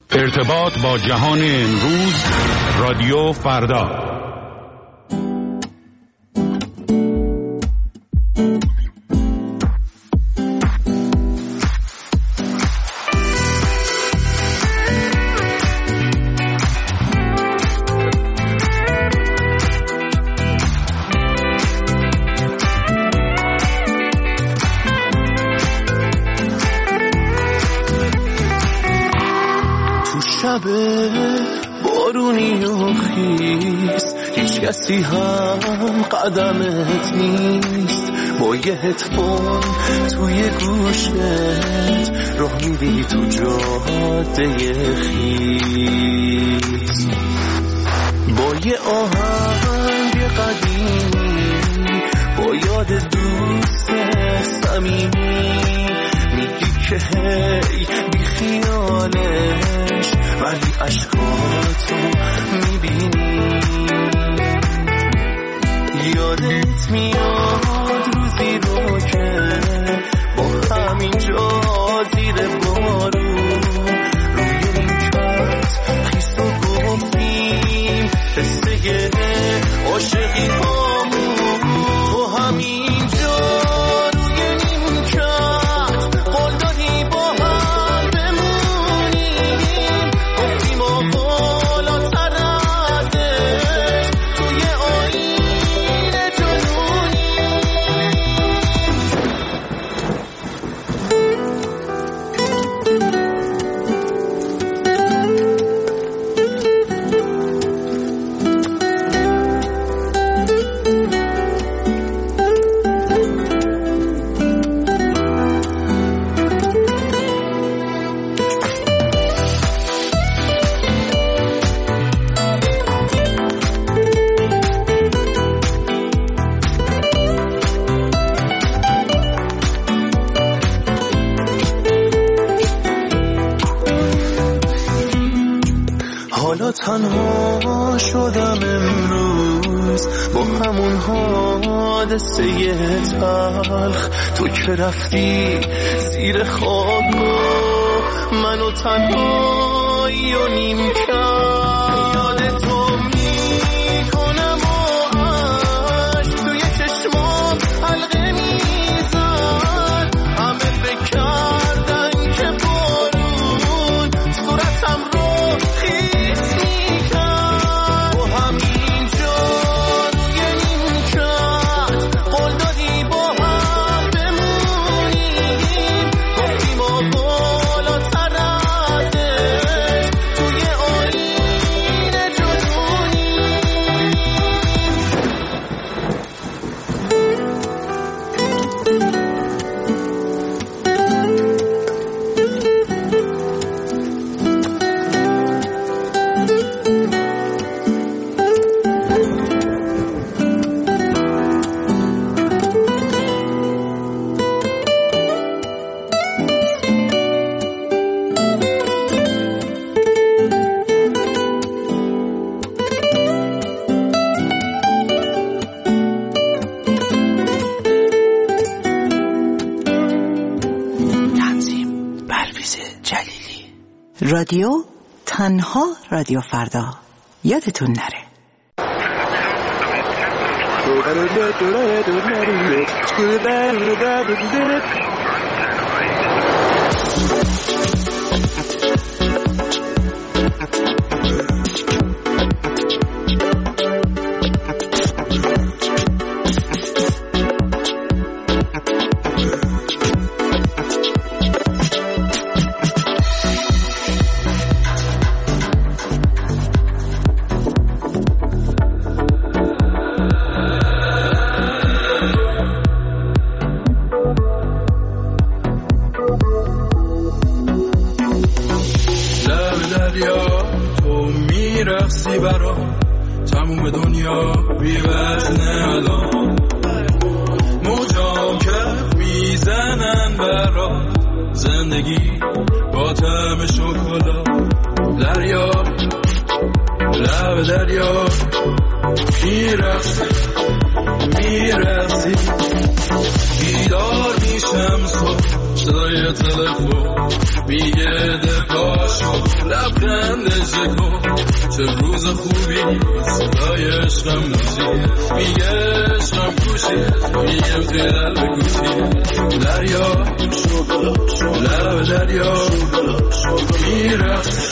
ارتباط با جهان امروز، رادیو فردا. بارونی و خیس هیچ کسی هم قدمت نیست، با یه هدفون توی گوشت راه میری تو جاده خیس، با یه آهنگ قدیمی، با یاد دوست صمیمی، میگی که هی بی خیالش ولی عشقاتو میبینی. یادت میاد روزی رو که با همینجا زیر بارون روی این کت خیس و گفتیم قصه عاشقی هامون، تو همینجا روی این کت قول دادی با هم بمونیم، گفتیم و بالاتر ازش توی آینه تنها شدم امروز با همون حادثه تلخ، تو که رفتی زیر خاک منو تنهایی و نیم کرد. یادتو میکنم و عشق توی چشمام حلقه میزد، همه بکردن که بارون صورتم رو رادیو تنها رادیو فردا، یادتون نره. میرسی بیدار میشم صبح صدای تلفن میگه دپاشو لبخندش کن چه روز خوبی صدای عشقم موزی میگه عشقم کوشی میگم خیال بگوشی دریا لب دریا میرفت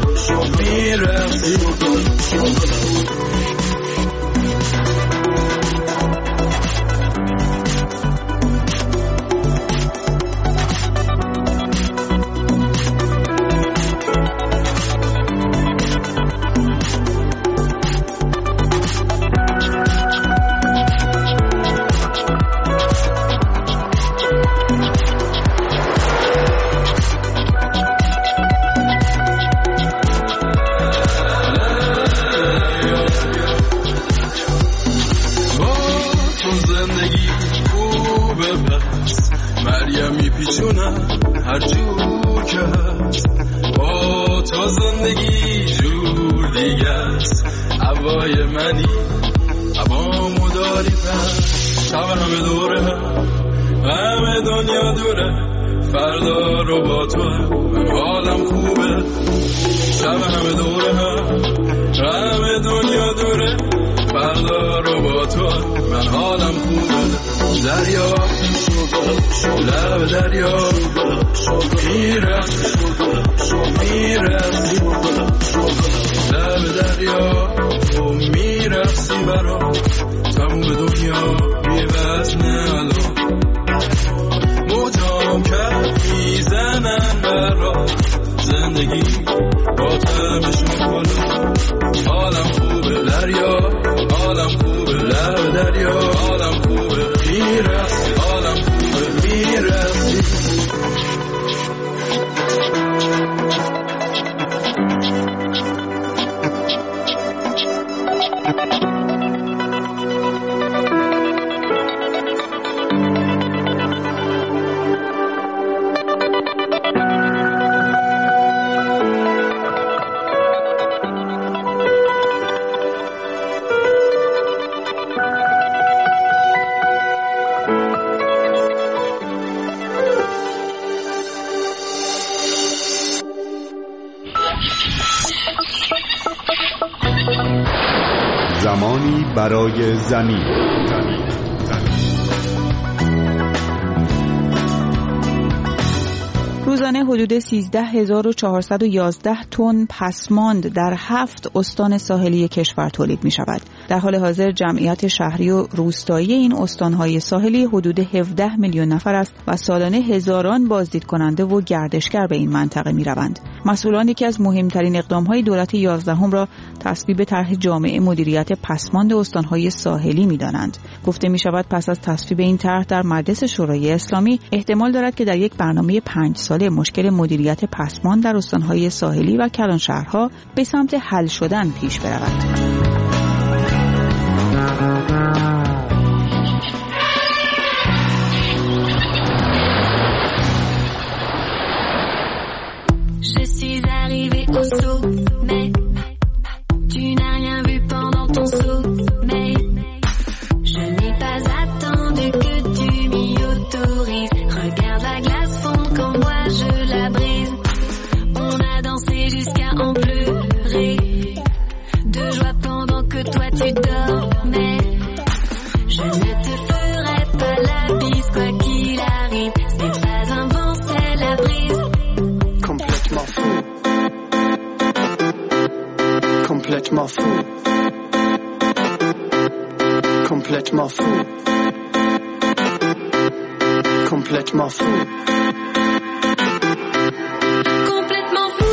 هر جور که هست با تا زندگی جور دیگه است هوای منی هوامو داری پس شب همه دوره همه دنیا دوره فردا رو با تو من حالم خوبه شب همه دوره همه دنیا دوره فردا رو با تو من حالم خوبه دریا لب دریا میرفت لب دریا و میرفتی برا تموم دنیا بی‌وزنه الان موجام کرد میزنن برا زندگی با تمشون بالا حالم خوبه دریا حالم خوبه لب دریا حالم خوبه میرفتی حالم خوبه میرفتی زمانی برای زمین. روزانه حدود 13411 تن پسماند در 7 استان ساحلی کشور تولید می شود. در حال حاضر جمعیت شهری و روستایی این استانهای ساحلی حدود 17 میلیون نفر است و سالانه هزاران بازدید کننده و گردشگر به این منطقه می روند. مسئولان یکی از مهمترین اقدامهای دولت 11 را تصویب طرح جامع مدیریت پسماند استانهای ساحلی می دانند. گفته می شود پس از تصویب این طرح در مجلس شورای اسلامی احتمال دارد که در یک برنامه 5 ساله مشکل مدیریت پسماند در استانهای ساحلی و کلانشهرها به سمت حل شدن پیش برود. Je suis arrivée au sommet. Tu n'as rien vu pendant ton sommeil. Je n'ai pas attendu que tu m'y autorises. Regarde la glace fondre quand moi je la brise. On a dansé jusqu'à en pleurer. De joie pendant que toi tu dormais. Je ne te ferai pas la bise quoi qu'il arrive. C'est pas un vent, c'est la brise. Complètement fou. Complètement fou. Complètement fou. Complètement fou. Complètement fou.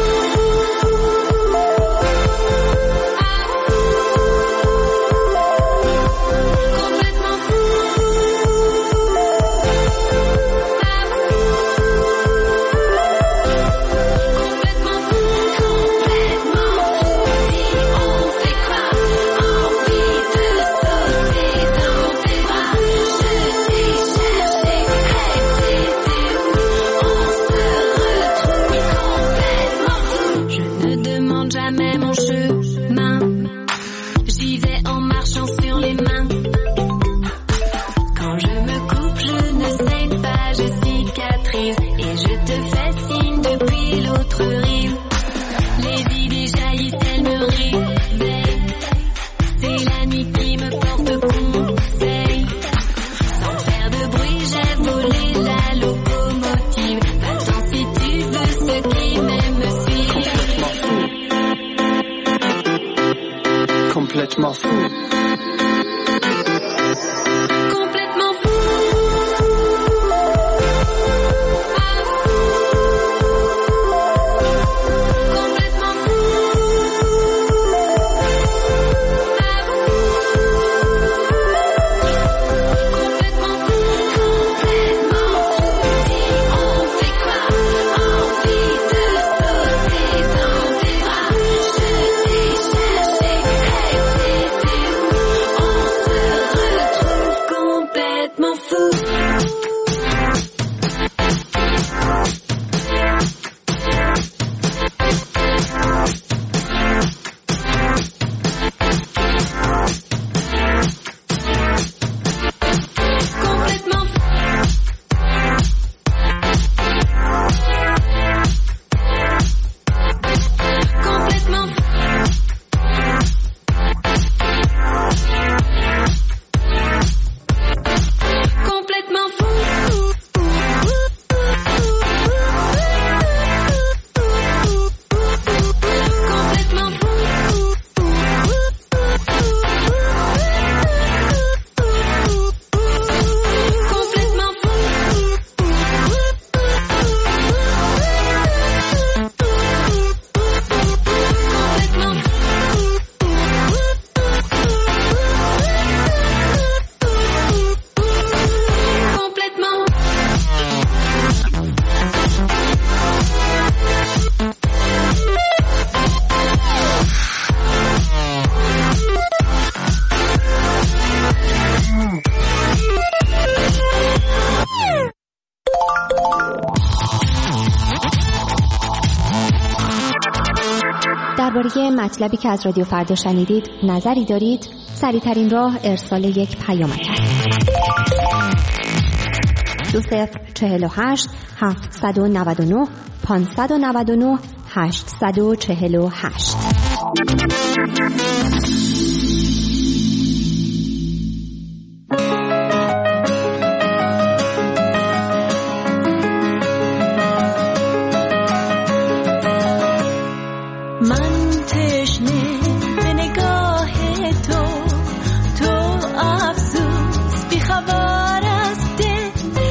Complètement fou. Complètement fou. Complètement fou. Si on fait quoi? Envie de sauter dans tes bras. Je t'ai cherché, hey, c'était où? On se retrouve complètement fou. Je ne demande jamais mon chemin. J'y vais en marchant sur les mains. Quand je me coupe, je ne saigne pas, je cicatrise. m'arrive. Les idées jaillissent, elles me réveillent. C'est la nuit qui me porte conseil. Sans faire de bruit, j'ai volé la locomotive. Va-t'en si tu veux, ceux qui m'aiment me suivent. Complètement fou. Complètement fou. Complètement fou. Complètement fou. Complètement fou. Dis, on fait quoi? Envie de sauter dans tes bras. Je t'ai cherché, c'était où? On se retrouve complètement fou. Complètement fou. Complètement fou. Complètement fou. Complètement fou. Complètement fou. Complètement. درباره مطلبی که از رادیو فردا شنیدید نظری دارید؟ سریع‌ترین راه ارسال یک پیامک است. 2048 799 599 848. من تشنه به نگاه تو، تو افسوس بی خبر از دل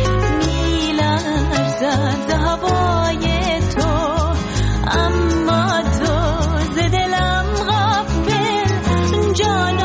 میلرزد ز هوای تو، اما تو ز دلم غافل جانا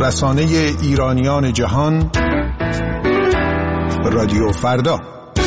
رسانه ایرانیان جهان، رادیو فردا.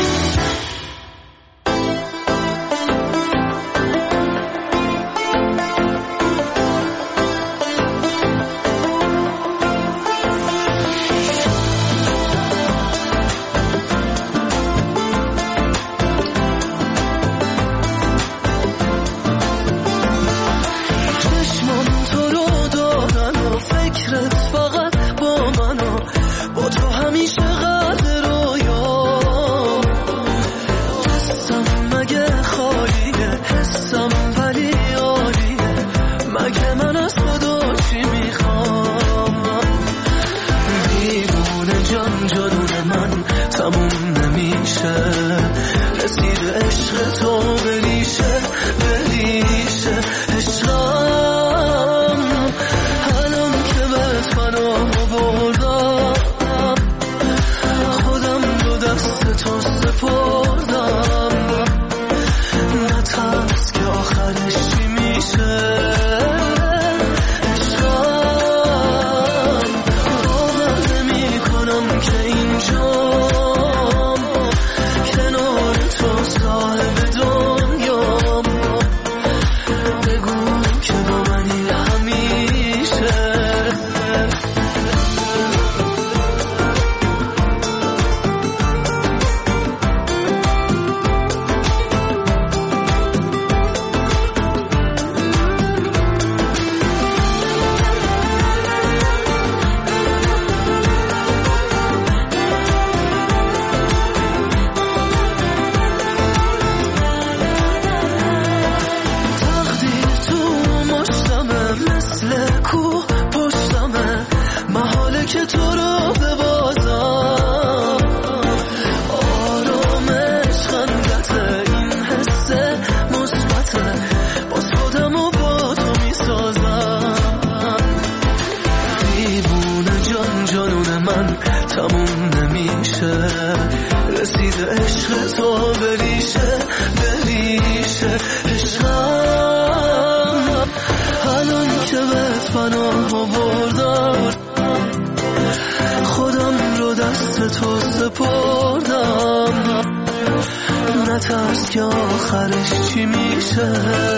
نترس که آخرش چی میشه.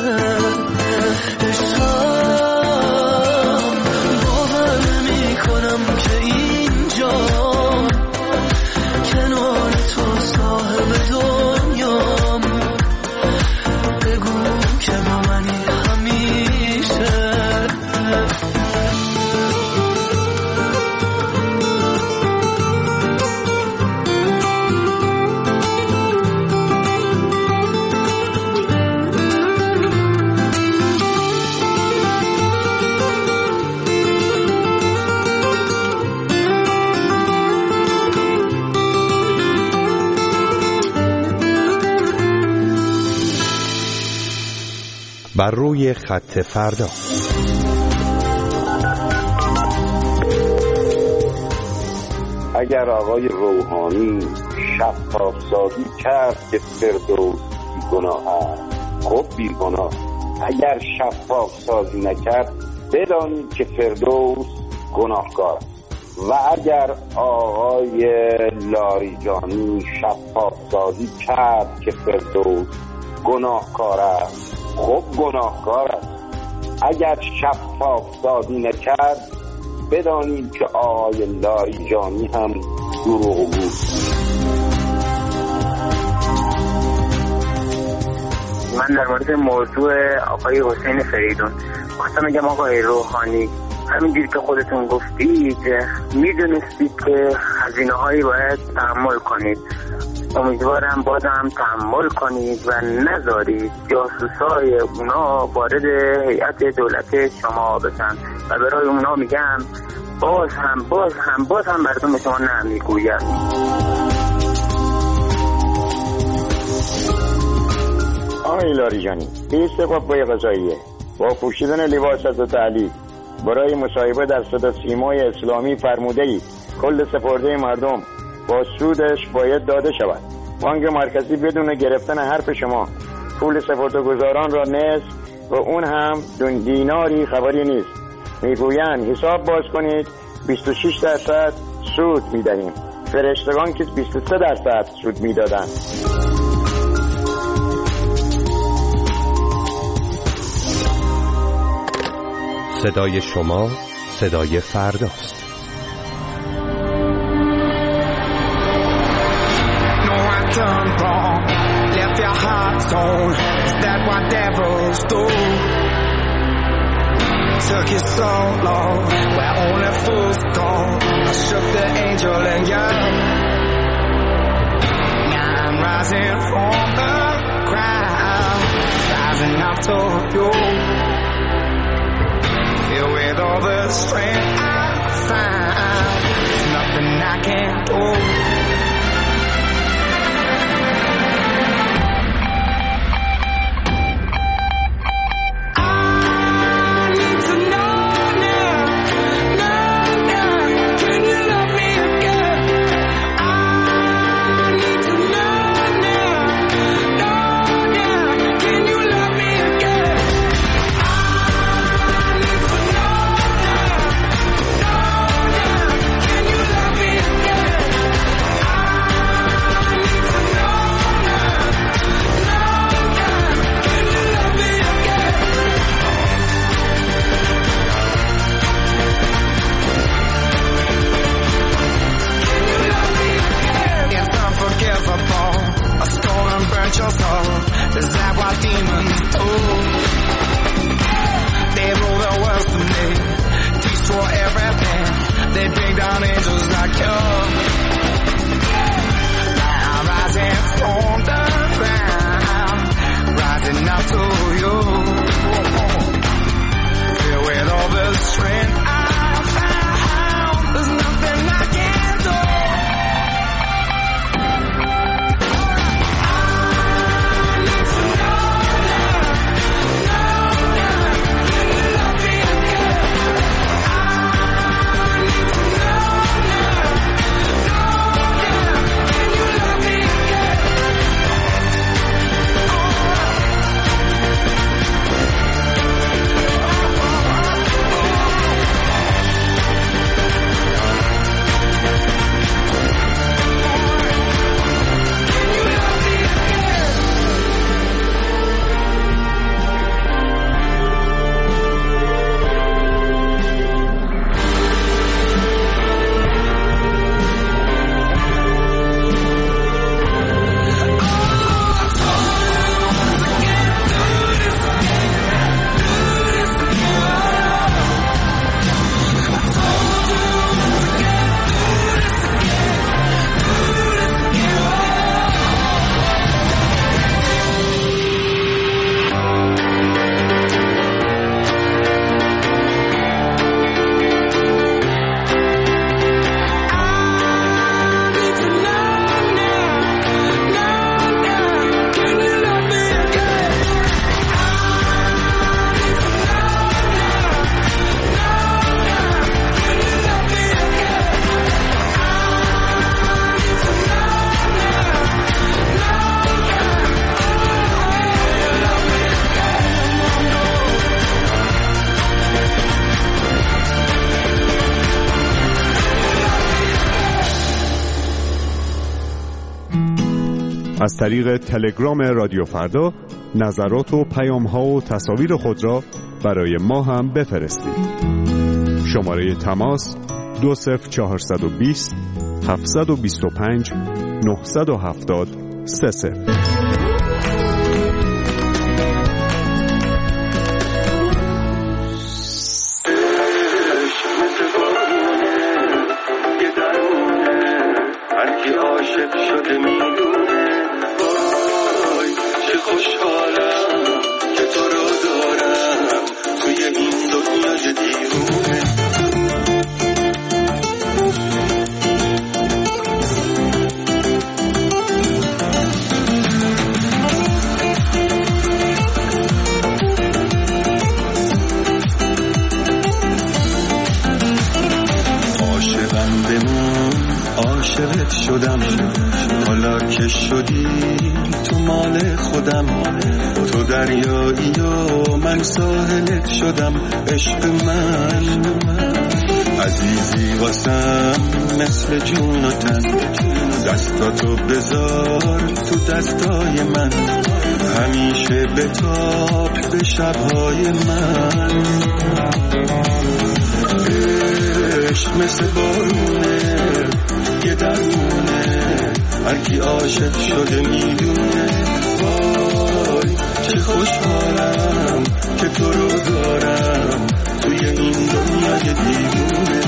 عشقم باور نمی کنم که اینجام کنار تو صاحب دنیام. بگو که با منی همیشه. بر روی خط فردا. اگر آقای روحانی شفاف‌سازی کرد که فردوس بی‌گناه است، خب بی‌گناه. اگر شفاف‌سازی نکرد بدانید که فردوس گناهکار است. و اگر آقای لاریجانی شفاف‌سازی کرد که فردوس گناهکار است، خب گناهکار است. اگر شفاف‌سازی نکرد بدانید که آقای لاریجانی هم دروغگو بود. من در مورد موضوع آقای حسین فریدون خواستم بگم آقای روحانی، همینجوری که خودتون گفتید میدونستید که هزینه‌هایی باید تحمل کنید. امیدوارم بازم تحمل کنید و نذارید جاسوسای اونا وارد هیئت دولت شما بشن و برای اونا میگم باز هم مردم شما نمیگوید. آقای لاریجانی، به استقبال قضاییه با پوشیدن لباس حضرت علی برای مصاحبه در صدا سیمای اسلامی فرموده اید کل سپرده مردم با سودش باید داده شود. بانک مرکزی بدون گرفتن حرف شما پول سپرده‌گذاران را نصف و اون هم دیناری خبری نیست. میگویند حساب باز کنید 26% سود میدهیم. فرشتگان که 23% سود میدادند. صدای شما صدای فرداست. Done wrong, left your heart torn. Is that what devils do? Took you so long, where only fools go. I shook the angel and you. Now I'm rising from the ground, rising up to you. Filled with all the strength I find, there's nothing I can't do. Is that what demons do? They rule the world to me, destroy everything. They bring down angels like you. Now rising from the ground, rising up to you. Filled with all the strength I found, there's nothing I can't do. از طریق تلگرام رادیو فردا نظرات و پیام‌ها و تصاویر خود را برای ما هم بفرستید. شماره تماس 20420 725 970 30. عاشقت شدم، حالا که شدی تو مال خودم، تو دریایی و من ساحلت شدم. عشق من عزیزی واسم مثل جون و تن، دستاتو بذار تو دستای من، همیشه بتاب به شبهای من. عشق مثل بارونه یه درونه، هر کی عاشق شده میدونه. وای چه خوشحالم که تو رو دارم توی این دنیای دیوونه.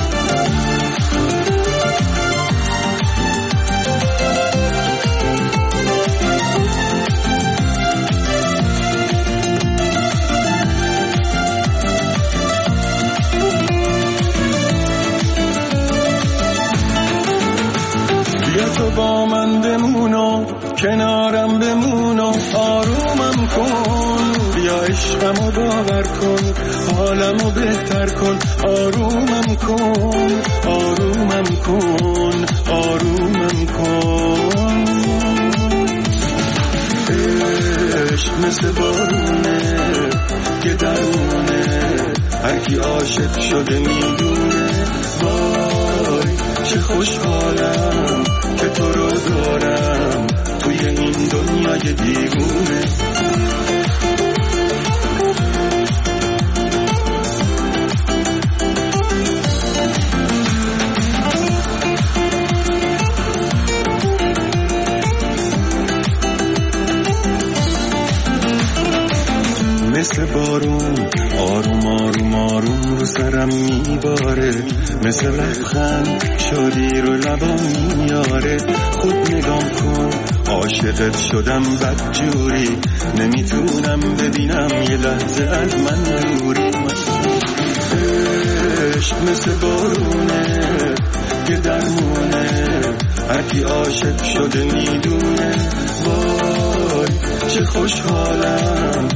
بیا تو با من بمونو، کنارم بمونو، آرومم کن، بیا عشقمو باور کن، حالمو بهتر کن، آرومم کن، آرومم کن، آرومم کن. عشق مثل بارونه که درونه، هر کی عاشق شده میدونه. وای چه خوشحالم که تو رو دارم توی این دنیای دیوونه. مثل بارون آروم آروم آروم رو سرم میباره، مثل لبخند شادی رو لبام میاره. خود نگام کن عاشقت شدم بدجوری، نمیتونم ببینم یه لحظه از من دوری. عشق مثل بارونه که درمونه، هر کی عاشق شده میدونه. وای چه خوشحالم